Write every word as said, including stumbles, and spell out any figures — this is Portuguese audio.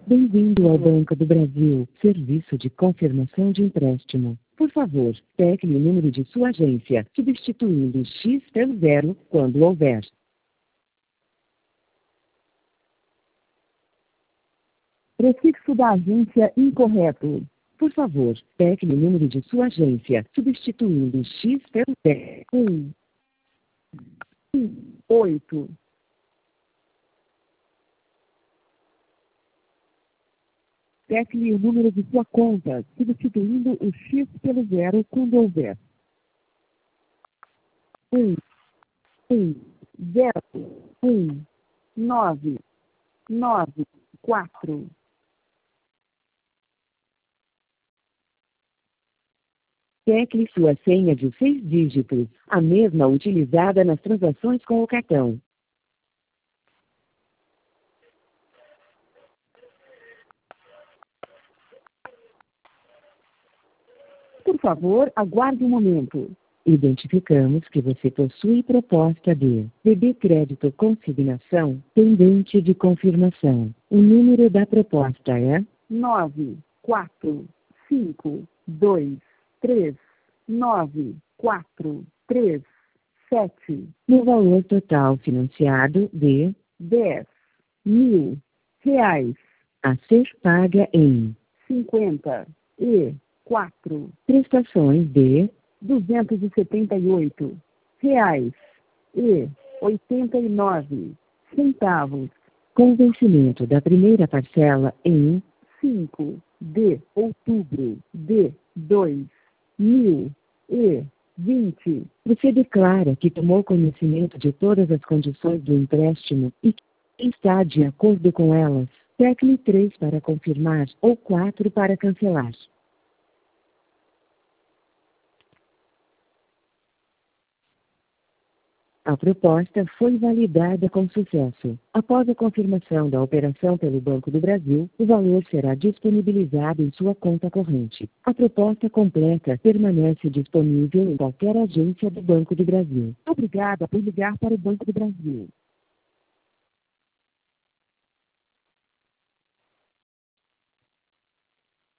Bem-vindo ao Banco do Brasil, serviço de confirmação de empréstimo. Por favor, tecle o número de sua agência, substituindo X pelo zero quando houver. Prefixo da agência incorreto. Por favor, tecle o número de sua agência, substituindo X pelo zero. um, oito. Tecle o número de sua conta, substituindo o X pelo zero quando houver. um, um, zero, um, nove, nove, quatro. Tecle sua senha de seis dígitos, a mesma utilizada nas transações com o cartão. Por favor, aguarde um momento. Identificamos que você possui proposta de B B Crédito Consignação pendente de confirmação. O número da proposta é nove, quatro, cinco, dois, três, nove, quatro, três, sete. No valor total financiado de dez mil reais. A ser paga em cinquenta e quatro prestações de duzentos e setenta e oito reais e oitenta e nove centavos. Com vencimento da primeira parcela em cinco de outubro de dois mil e vinte. Você declara que tomou conhecimento de todas as condições do empréstimo e que está de acordo com elas. Tecle três para confirmar ou quatro para cancelar. A proposta foi validada com sucesso. Após a confirmação da operação pelo Banco do Brasil, o valor será disponibilizado em sua conta corrente. A proposta completa permanece disponível em qualquer agência do Banco do Brasil. Obrigada por ligar para o Banco do Brasil.